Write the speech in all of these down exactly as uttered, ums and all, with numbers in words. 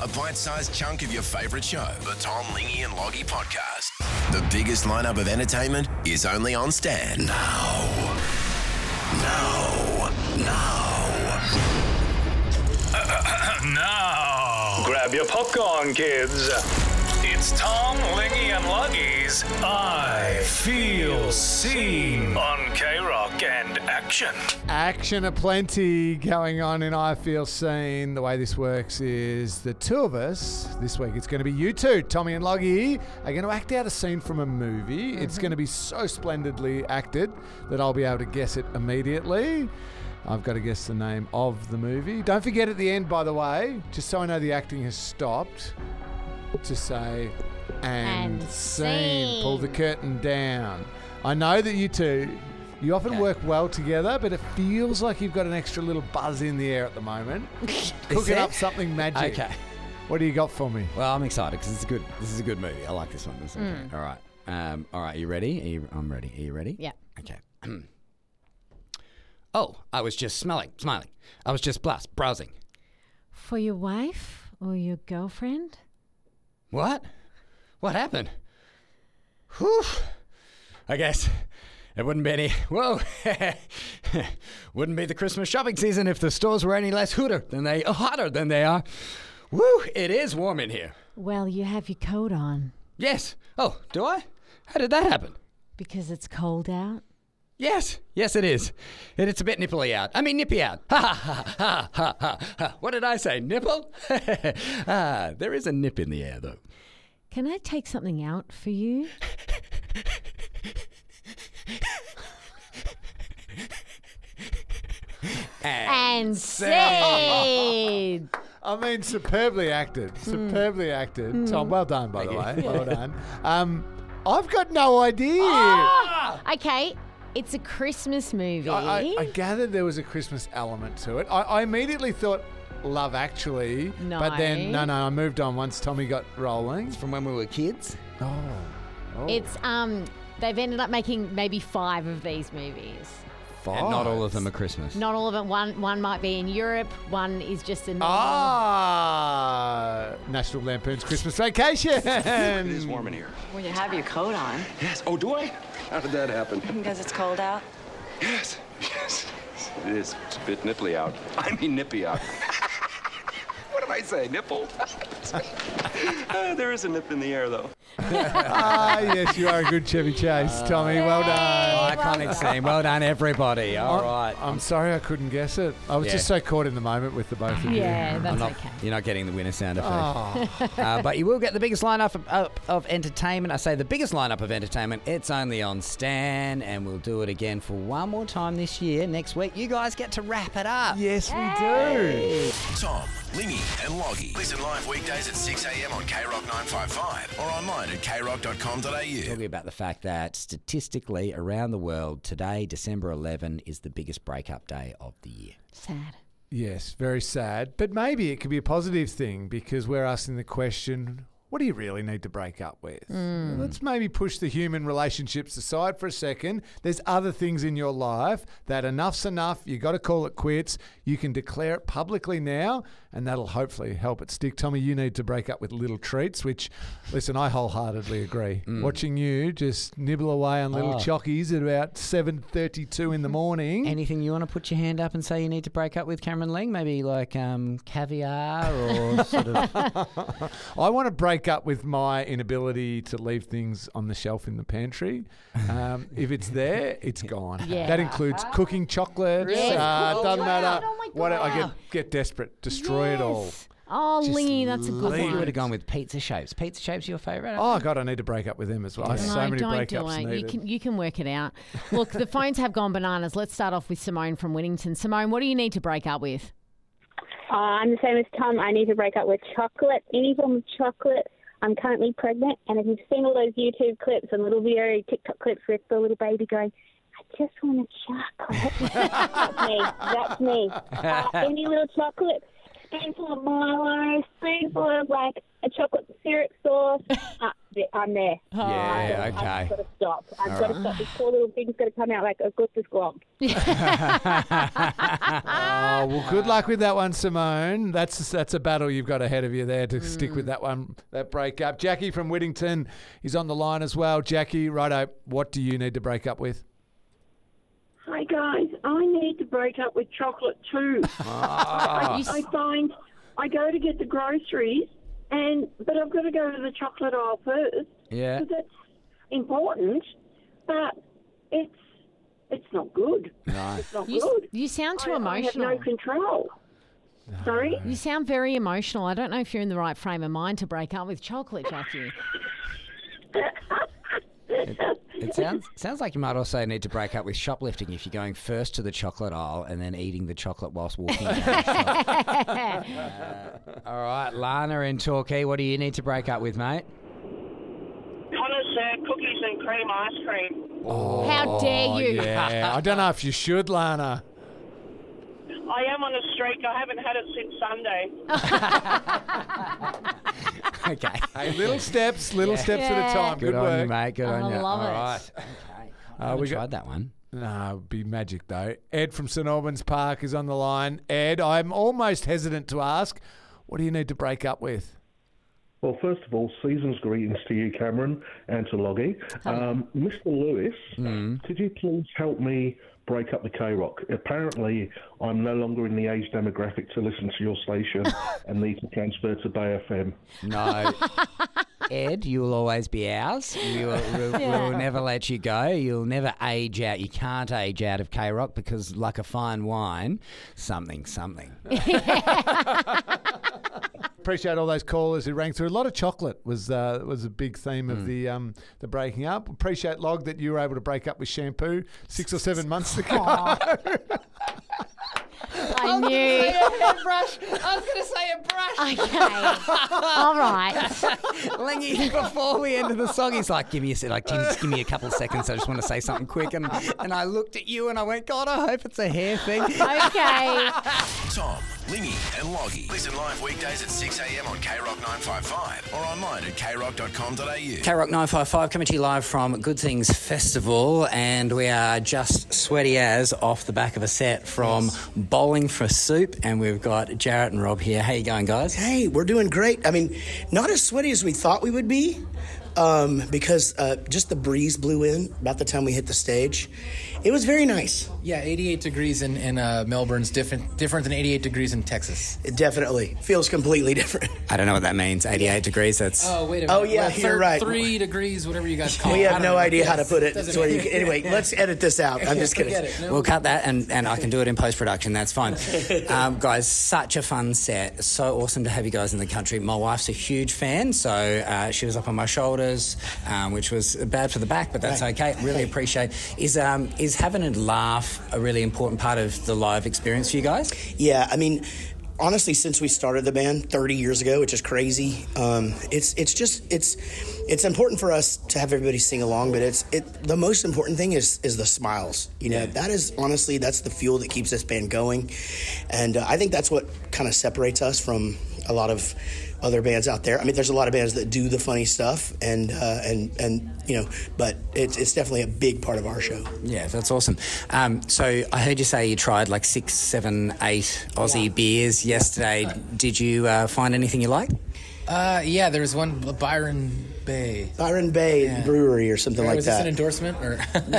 a bite-sized chunk of your favourite show, the Tom, Lingy and Loggy podcast. The biggest lineup of entertainment is only on Stan. Now. Now. Now. Now. Grab your popcorn, kids. It's Tom, Lingy and Loggy's I Feel Seen on K-Rock and Action. Action aplenty going on in I Feel Seen. The way this works is the two of us, this week it's going to be you two, Tommy and Loggy, are going to act out a scene from a movie. Mm-hmm. It's going to be so splendidly acted that I'll be able to guess it immediately. I've got to guess the name of the movie. Don't forget at the end, by the way, just so I know the acting has stopped, to say, and, And scene. scene. Pull the curtain down. I know that you two, you often Okay. work well together, but it feels like you've got an extra little buzz in the air at the moment. Cooking it? up something magic. Okay. What do you got for me? Well, I'm excited because it's a good. This is a good movie. I like this one. This is okay. All right. Um, all right. You ready? Are you, I'm ready. Are you ready? Yeah. Okay. Oh, I was just smelling, smiling. I was just blast, browsing. For your wife or your girlfriend? What? What happened? Whew. I guess it wouldn't be any. Whoa. Wouldn't be the Christmas shopping season if the stores were any less hooter than they, hotter than they are. Woo! It is warm in here. Well, you have your coat on Yes. Oh, do I? How did that happen? because it's cold out. Yes, yes, it is. And it's a bit nipply out. I mean, nippy out. Ha ha ha ha ha ha ha. What did I say? Nipple? ah, there is a nip in the air, though. Can I take something out for you? And scene. I mean, superbly acted. Superbly acted. Tom, well done, by the way. Well done. Um, I've got no idea. Okay, it's a Christmas movie. I, I, I gathered there was a Christmas element to it. I, I immediately thought Love Actually, No. but then no, no, I moved on once Tommy got rolling. From when we were kids? Oh, oh. It's um, they've ended up making maybe five of these movies. Five. And not all of them are Christmas. Not all of them. One one might be in Europe. One is just a normal. Ah, National Lampoon's Christmas Vacation. It is warm in here. Well, you have your coat on Yes. Oh, do I? How did that happen? because it's cold out. Yes. Yes. It is. It's a bit nipply out. I mean nippy out. What did I say? Nipple? Uh, there is a nip in the air, though. Ah, yes, you are a good Chevy Chase, Tommy. Well done. Iconic scene. Well done, everybody. All right. I'm sorry I couldn't guess it. I was Yeah. just so caught in the moment with the both of you. Yeah, that's I'm not, okay. You're not getting the winner sound effect. Oh, Uh, but you will get the biggest lineup of, of, of entertainment. I say the biggest lineup of entertainment. It's only on Stan, and we'll do it again for one more time this year. Next week, you guys get to wrap it up. yes, we do. Tom, Lingy and Loggy. Listen live weekdays at six a.m. on K Rock nine fifty-five or online at k rock dot com dot a u. Talking about the fact that statistically around the world, today, December eleventh, is the biggest breakup day of the year. Sad. Yes, very sad. But maybe it could be a positive thing because we're asking the question, what do you really need to break up with? Let's maybe push the human relationships aside for a second. There's other things in your life that enough's enough. You got to call it quits. You can declare it publicly now, and that'll hopefully help it stick. Tommy, you need to break up with little treats, which, listen, I wholeheartedly agree. Watching you just nibble away on little Oh. chockies at about seven thirty-two in the morning. Anything you want to put your hand up and say you need to break up with, Cameron Ling? Maybe like um, caviar or sort of... I want to break up with my inability to leave things on the shelf in the pantry. Um, if it's there, it's gone. Yeah. That includes cooking chocolates. Yes. Uh, Oh, doesn't wow. matter. Oh, my What I God. get get desperate, destroy it all. Yes. Oh, Just Lingy, that's a good leave You would one. have gone with pizza shapes. Pizza shapes your favourite? Oh God, I need to break up with them as well. I have No, so many don't breakups do it. You needed. can, you can work it out. Look, the phones have gone bananas. Let's start off with Simone from Whittington. Simone, what do you need to break up with? Uh, I'm the same as Tom. I need to break up with chocolate, any form of chocolate. I'm currently pregnant, and if you've seen all those YouTube clips and little video TikTok clips with the little baby going, I just want a chocolate. That's me. That's me. Uh, any little chocolate, spoonful of Milo, spoonful of like a chocolate syrup sauce, uh, I'm there. Yeah, I've okay. I've got to stop. I've All got to right. stop. This poor little thing's got to come out like a good squomp. Oh, well, good luck with that one, Simone. That's that's a battle you've got ahead of you there to stick Mm. with that one, that breakup. Jackie from Whittington is on the line as well. Jackie, righto, what do you need to break up with? Hi guys, I need to break up with chocolate too. I, I find I go to get the groceries, and but I've got to go to the chocolate aisle first. Yeah. because that's important, but it's it's not good. No. It's not You, good. you sound too I, emotional. I have no control. Sorry? You sound very emotional. I don't know if you're in the right frame of mind to break up with chocolate, Jackie. It sounds sounds like you might also need to break up with shoplifting if you're going first to the chocolate aisle and then eating the chocolate whilst walking down the shop. Uh, all right, Lana in Torquay, what do you need to break up with, mate? Connoisseur cookies and cream ice cream. Oh, How dare you? Yeah, I don't know if you should, Lana. I am on a streak. I haven't had it since Sunday. Okay. Hey, little steps, little Yeah. steps at a Yeah. time. Good, Good, on work. you, mate. Good I on you. love All it. right. Okay. I Uh, haven't we got- tried that one. No, it'd be magic though. Ed from St Albans Park is on the line. Ed, I'm almost hesitant to ask, what do you need to break up with? Well, first of all, season's greetings to you, Cameron, and to Loggy. Um, Mister Lewis, could you please help me break up the K-Rock? Apparently, I'm no longer in the age demographic to listen to your station and need to transfer to Bay F M. No. Ed, you will always be ours. We will, we'll, Yeah. we'll never let you go. You'll never age out. You can't age out of K-Rock because, like a fine wine, something, something. Appreciate all those callers who rang through. A lot of chocolate was uh, was a big theme of the um, the breaking up. Appreciate, Log, that you were able to break up with shampoo six or seven months ago. I knew. Brush. I was going to say a brush. Okay. All right. Lingy, before we end the song, he's like, give me a sec, like, give, give me a couple of seconds. I just want to say something quick. And and I looked at you and I went, God, I hope it's a hair thing. Okay. Tom, Lingy and Loggy. Listen live weekdays at six a.m. on K Rock nine fifty-five or online at k rock dot com dot a u. K Rock nine fifty-five coming to you live from Good Things Festival, and we are just sweaty as off the back of a set from Bowling for Soup, and we've got Jarrett and Rob here. How you going, guys? Hey, we're doing great. I mean, not as sweaty as we thought we would be, um, because uh, just the breeze blew in about the time we hit the stage. It was very nice. Yeah, eighty-eight degrees in, in uh, Melbourne's different different than eighty-eight degrees in Texas. It definitely feels completely different. I don't know what that means. eighty-eight degrees. That's Oh, wait a minute. Oh, yeah, Well, you're thir- right. Three degrees, whatever you guys call it. We I have don't no know. idea how to Yes, put it. doesn't So you, matter. anyway, let's edit this out. I'm just kidding. Forget it. No. We'll cut that, and, and I can do it in post production. That's fine. Um, guys, such a fun set. So awesome to have you guys in the country. My wife's a huge fan, so uh, she was up on my shoulders, um, which was bad for the back, but that's Right. okay. Really appreciate. Is um is having a laugh a really important part of the live experience for you guys? Yeah, I mean, honestly, since we started the band thirty years ago, which is crazy, um, it's it's just it's it's important for us to have everybody sing along. But it's it the most important thing is is the smiles. You know, that is honestly that's the fuel that keeps this band going, and uh, I think that's what kind of separates us from a lot of other bands out there. I mean, there's a lot of bands that do the funny stuff, and uh, and and you know, but it's it's definitely a big part of our show. Yeah, that's awesome. Um, so I heard you say you tried like six, seven, eight Aussie beers yesterday. Did you uh, find anything you liked? Uh, yeah, there was one, Byron Bay. Byron Bay Yeah. Brewery or something Or like was that. this an endorsement? Or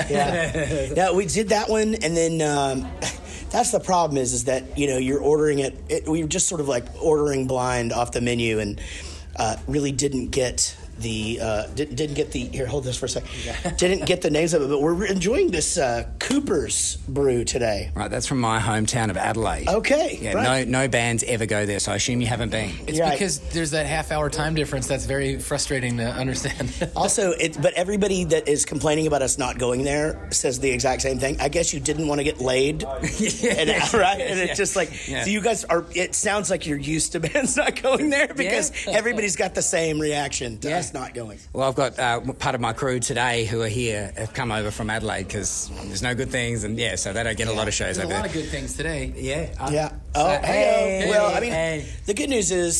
Yeah. Yeah, we did that one, and then um, that's the problem is is that you know you're ordering it, it. We were just sort of like ordering blind off the menu, and uh, really didn't get the uh, didn't, didn't get the here. Hold this for a second. Didn't get the names of it, but we're enjoying this uh, Cooper's Brew today. Right, that's from my hometown of Adelaide. Okay, Yeah, right. no no bands ever go there, so I assume you haven't been. It's Right. because there's that half hour time difference that's very frustrating to understand. Also, it, but everybody that is complaining about us not going there says the exact same thing. I guess you didn't want to get laid, and, right? And it's just like, Yeah. so you guys are. It sounds like you're used to bands not going there because Yeah. everybody's got the same reaction to us not going. Well, I've got uh, part of my crew today who are here have come over from Adelaide because there's no good things, and yeah, so they don't get a lot of shows There's a over lot there. of good things today. Yeah. Yeah. Oh, So- hey, hey, well, I mean, hey. the good news is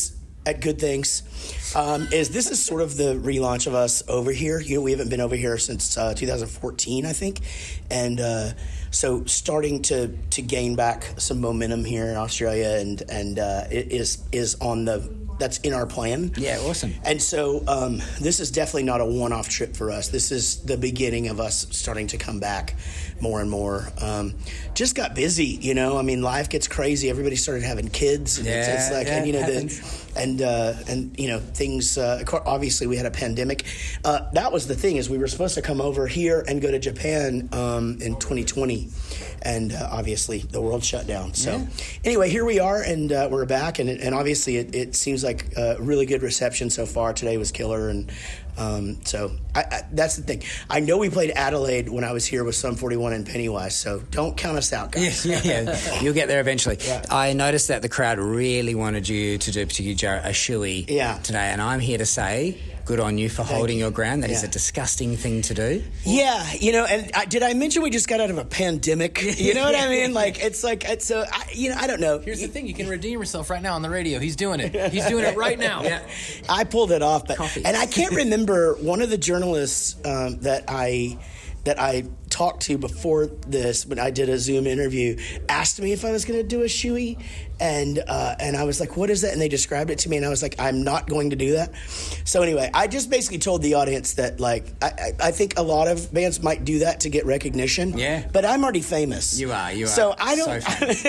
at good things um, is this is sort of the relaunch of us over here. You know, we haven't been over here since uh, two thousand fourteen, I think, and uh, so starting to to gain back some momentum here in Australia, and and uh, it is is on the. That's in our plan. Yeah, awesome. And so um, this is definitely not a one-off trip for us. This is the beginning of us starting to come back more and more. Um, just got busy, you know. I mean, life gets crazy. Everybody started having kids. And yeah, it's, it's like, yeah, and you know, the, and uh, and you know, things. Uh, obviously, we had a pandemic. Uh, that was the thing is we were supposed to come over here and go to Japan um, in twenty twenty, and uh, obviously the world shut down. So yeah. anyway, here we are, and uh, we're back, and and obviously it, it seems like a really good reception so far. Today was killer, and um, so I, I, that's the thing. I know we played Adelaide when I was here with Sum forty-one and Pennywise, so don't count us out, guys. Yeah, yeah, yeah. You'll get there eventually. Yeah. I noticed that the crowd really wanted you to do, particularly Jarrett, a shoey yeah. today, and I'm here to say good on you for Thank holding you. your ground. That yeah. is a disgusting thing to do. Yeah, you know, and I, did I mention we just got out of a pandemic? You know what I mean? Like, it's like, it's so, I, you know, I don't know. Here's the thing, you can redeem yourself right now on the radio. He's doing it. He's doing it right now. Yeah. I pulled it off, but Coffee. and I can't remember one of the journalists um, that I that I talked to before this when I did a Zoom interview asked me if I was going to do a shoey, and uh, and I was like, what is that? And they described it to me, and I was like, I'm not going to do that. So anyway, I just basically told the audience that like I, I, I think a lot of bands might do that to get recognition. Yeah. But I'm already famous. You are. You are. So I don't. So famous.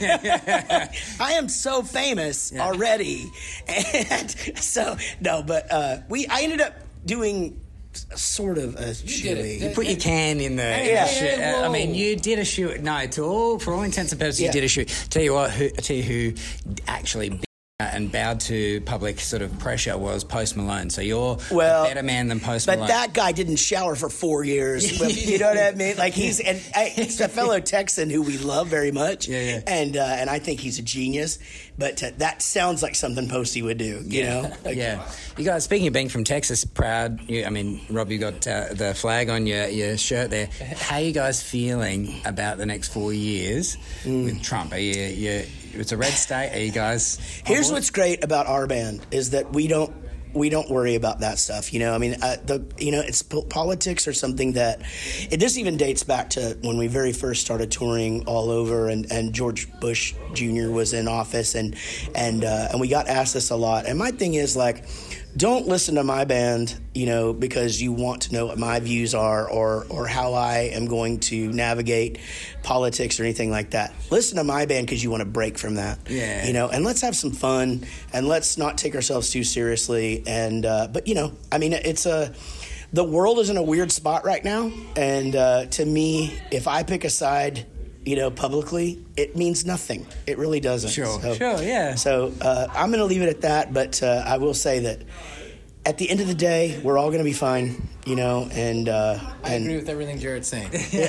yeah. I am so famous Yeah. already, and so no. But uh, we, I ended up doing sort of a shoey. You put your can in the. Yeah. in the Yeah, shoe. Uh, I whoa. mean, you did a shoe. No, to all for all intents and purposes, Yeah. you did a shoe. Tell you what, who, tell you who actually and bowed to public sort of pressure was Post Malone. So you're Well, a better man than Post But Malone. that guy didn't shower for four years. You know what I mean? Like he's and I, he's a fellow Texan who we love very much. Yeah, yeah. And uh, and I think he's a genius. But uh, that sounds like something Posty would do. You yeah. know? Like, yeah. You guys, speaking of being from Texas, proud. You, I mean, Rob, you got uh, the flag on your, your shirt there. How are you guys feeling about the next four years Mm. with Trump? Are you, you, it's a red state. Are you guys? on Here's board? what's great about our band is that we don't we don't worry about that stuff. You know, I mean, uh, the you know, it's po- politics or something that it this even dates back to when we very first started touring all over, and, and George Bush Junior was in office, and and uh, and we got asked this a lot. And my thing is like, don't listen to my band, you know, because you want to know what my views are or or how I am going to navigate politics or anything like that. Listen to my band because you want to break from that. Yeah. You know, and let's have some fun and let's not take ourselves too seriously. And uh, but you know, I mean, it's a the world is in a weird spot right now, and uh, to me, if I pick a side, you know, publicly, it means nothing. It really doesn't. Sure, So- sure, yeah. So uh, I'm going to leave it at that, but uh, I will say that at the end of the day, we're all going to be fine, you know, and... Uh, I and agree with everything Jared's saying.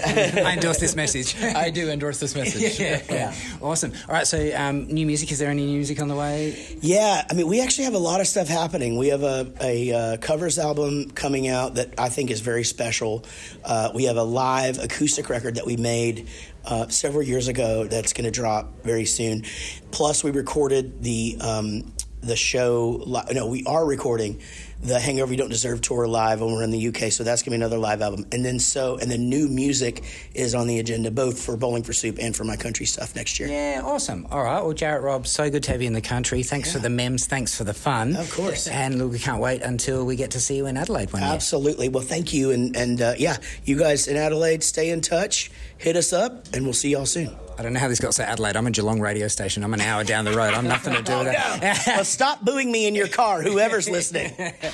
I endorse this message. I do endorse this message. yeah, yeah. Awesome. All right, so um, new music. Is there any new music on the way? Yeah, I mean, we actually have a lot of stuff happening. We have a, a uh, covers album coming out that I think is very special. Uh, we have a live acoustic record that we made uh, several years ago that's going to drop very soon. Plus, we recorded the um, the show. Li- no, we are recording the Hangover You Don't Deserve tour live when we're in the U K, so that's going to be another live album. And then so, and then new music is on the agenda, both for Bowling for Soup and for my country stuff next year. Yeah, awesome. All right, well, Jarrett, Rob, so good to have you in the country. Thanks Yeah. for the memes. Thanks for the fun. Of course. And look, we can't wait until we get to see you in Adelaide one year. Absolutely. Well, thank you. And, and uh, yeah, you guys in Adelaide, stay in touch, hit us up, and we'll see y'all soon. I don't know how this got so Adelaide. I'm a Geelong radio station. I'm an hour down the road. I'm nothing to do with that. Well, stop booing me in your car, whoever's listening.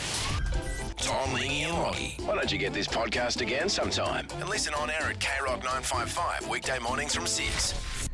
Tom, Lingy and Loggy. Why don't you get this podcast again sometime and listen on air at K Rock nine five five weekday mornings from six.